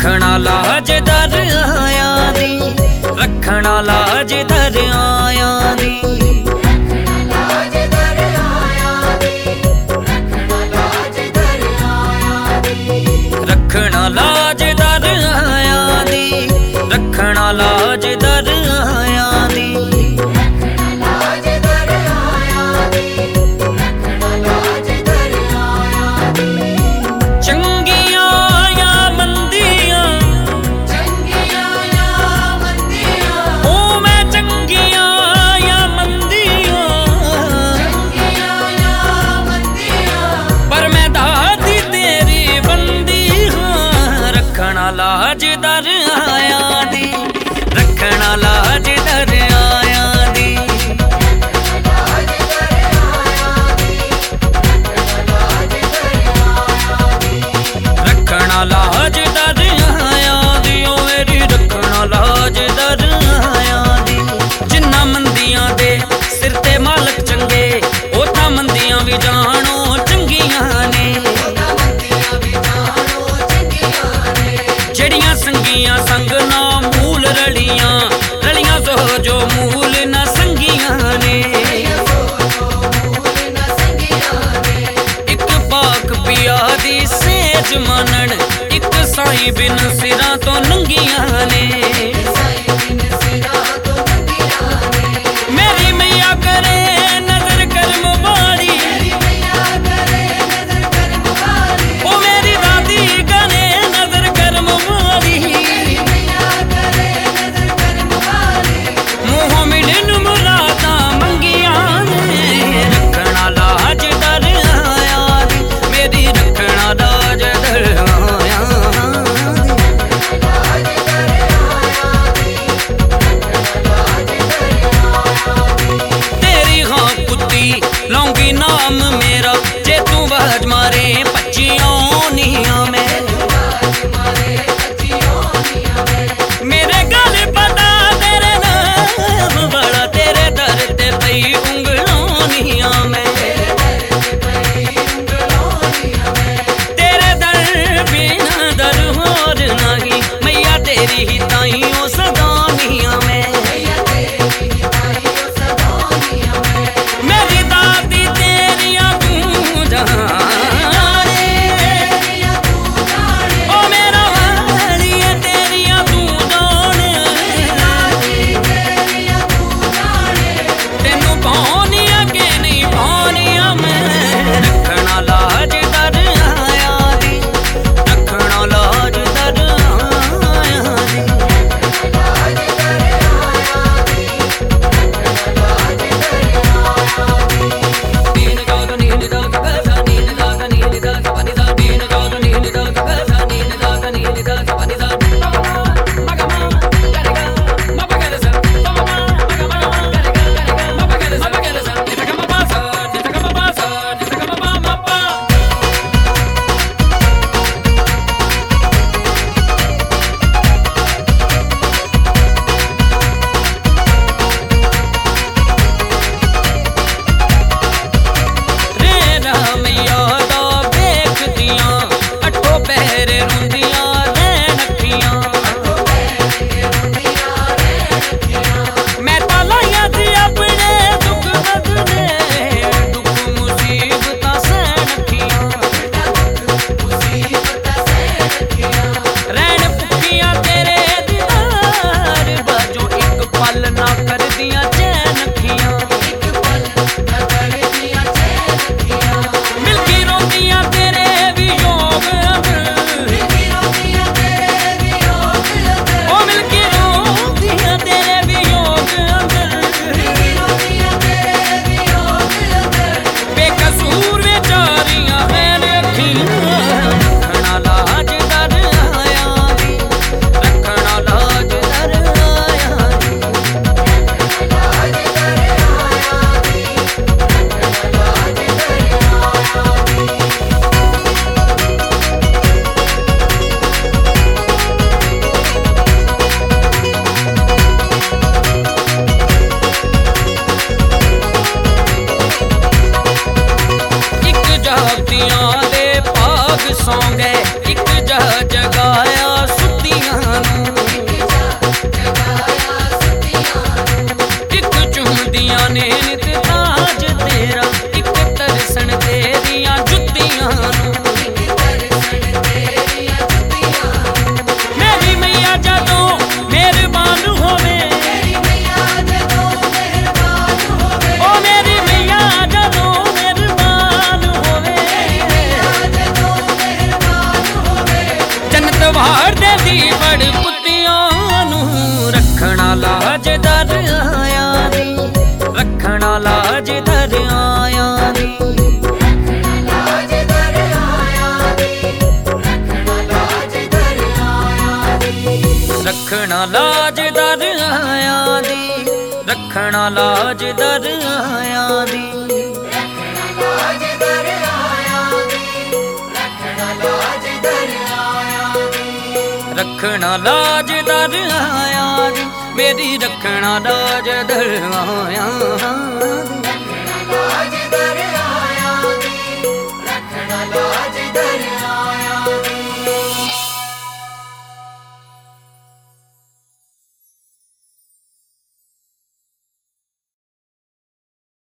रखना लाज दर आया दी, रखना लाज दर आया दी। रखना लाज दर आया दी, रखना लाज दर आया दी। रखना लाज दर आया दी, रखना लाज दर आया दी। रखना लाज दर आया दी, ओ मेरी रखना लाज दर आया दी। जिन्ना मंदियां दे सिर ते मालक चंगे, ओ तां मंदियां भी जानो चंगियां ने। जड़ियां संगियां संग ना मूल रलियां, रलियां सो जो मूल ना संगियां ने। एक पाक पिया दी सेज मानन, एक साई बिन सिरां तो नंगियां ने। मेरी मैया करे नजर करम वाली, ओ मेरी दादी करे नजर करम वाली। मुँह मिलन मुरादा मंगिया ने, रखना लाज दर आया दी, मेरी रखना लाज दर आया दी। तेरी हाँ कुत्ती लौंगी नाम मेरा, जे तू बाज मारे पच्ची औनिया में। मेरे गल पता तेरे नाम बड़ा, तेरे दर ते पई उंगलोनिया में। तेरे दर बिना दर होर नहीं, मैया तेरी ही ताई ओ सदानिया में। मेरी दादी तेरिया तू जाने, ओ मेरा वाली तेरिया तू जाने। ਲਾਜ ਦਰ ਆਇਆ ਦੀ। ਰੱਖਣਾ ਲਾਜ ਦਰ ਆਇਆ ਦੀ, ਰੱਖਣਾ ਲਾਜ ਦਰ ਆਇਆ ਦੀ। ਰੱਖਣਾ ਲਾਜ ਦਰ ਆਇਆ ਦੀ, ਮੇਰੀ ਰੱਖਣਾ ਲਾਜ ਦਰ ਆਇਆ ਦੀ।